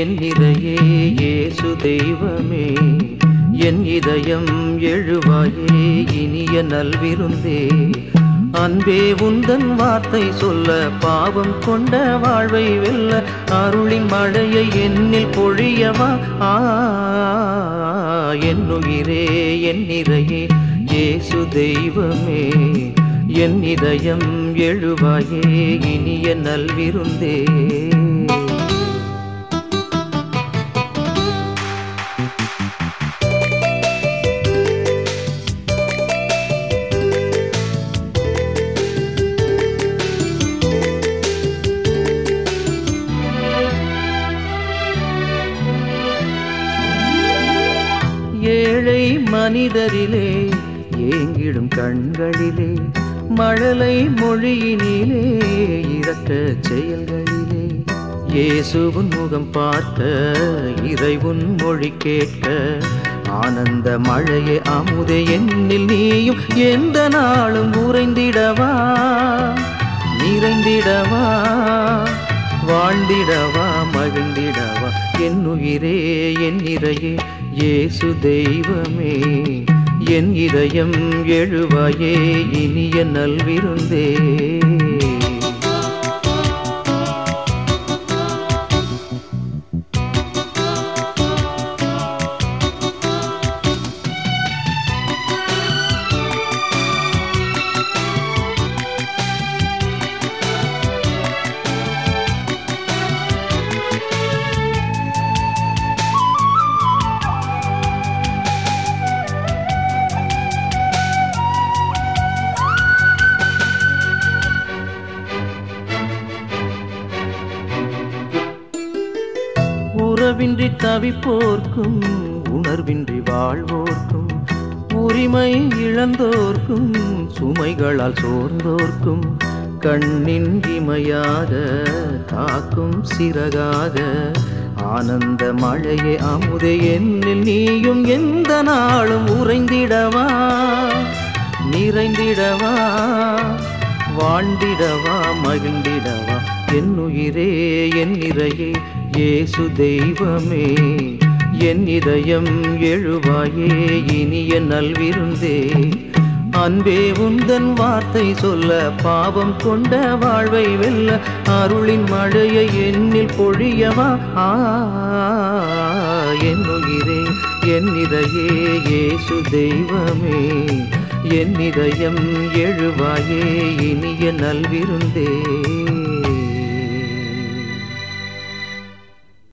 என் நிறையே இயேசு தெய்வமே, என் இதயம் எழுவாயே இனிய நல்விருந்தே. அன்பே உந்தன் வார்த்தை சொல்ல, பாவம் கொண்ட வாழ்வை வெல்ல, அருளின் மழையை என்னில் பொழியவா. என் உயிரே என் நிறையே இயேசு தெய்வமே, என் இதயம் எழுவாயே இனிய நல்விருந்தே. ஏழை மனிதரிலே ஏங்கிடும் கண்களிலே, மழலை மொழியினிலே இரக்க செயல்களிலே, இயேசுவின் முகம் பார்க்க இறைவன் மொழி கேட்க, ஆனந்த மழையே அமுதே என்னில் நீயும் எந்த நாளும் உறைந்திடவா, நிறைந்திடவா, வாழ்ந்திடவா, மகிழ்ந்திடவா. என் உயிரே என் நிறையே இயேசு தெய்வமே, என் இதயம் எழுவாயே இனிய நல்விருந்தே. உறவின்றி தவிப்போர்க்கும் உணர்வின்றி வாழ்வோர்க்கும், உரிமை இழந்தோர்க்கும் சுமைகளால் சோர்ந்தோர்க்கும், கண்ணின் இமையாக காக்கும் சிறகாக, ஆனந்த மழையே அமுதே என்னில் நீயும் எந்த நாளும் உறைந்திடவா, நிறைந்திடவா, வாழ்ந்திடவா, மகிழ்ந்திடவா. என் உயிரே என் நிறையே இயேசு தெய்வமே, என் இதயம் எழுவாயே இனிய நல்விருந்தே. அன்பே உந்தன் வார்த்தை சொல்ல, பாவம் கொண்ட வாழ்வை வெல்ல, அருளின் மழையை என்னில் பொழியவா. என் உயிரே என் நிறையே இயேசு தெய்வமே, என் இதயம் எழுவாயே இனிய நல்விருந்தே.